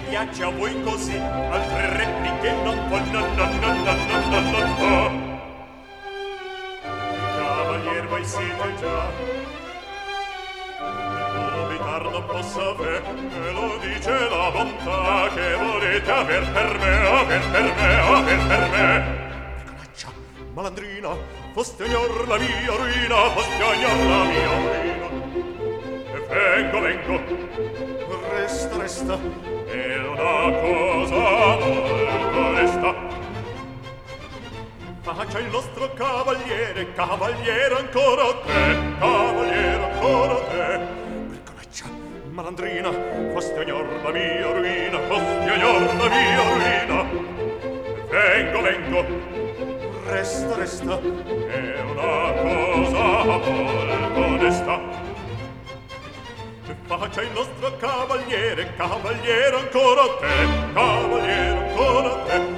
piace a voi così, altre repliche non Cavalier, voi siete già, dubitar non posso aver, me lo dice la bontà che volete aver per me, aver per me, aver per me. Piccolaccia, malandrina, foste ognor la mia ruina, foste ognor la mia ruina. E vengo, vengo, resta, resta, è una cosa molto resta. Faccia il nostro cavaliere, cavaliere ancora te, cavaliere ancora te. Piccolaccia, malandrina, foste ognor la mia ruina, foste ognor la mia ruina. Vengo, vengo, resta, resta, è una cosa molto onesta. Faccia il nostro cavaliere, cavaliere ancora te, cavaliere ancora te.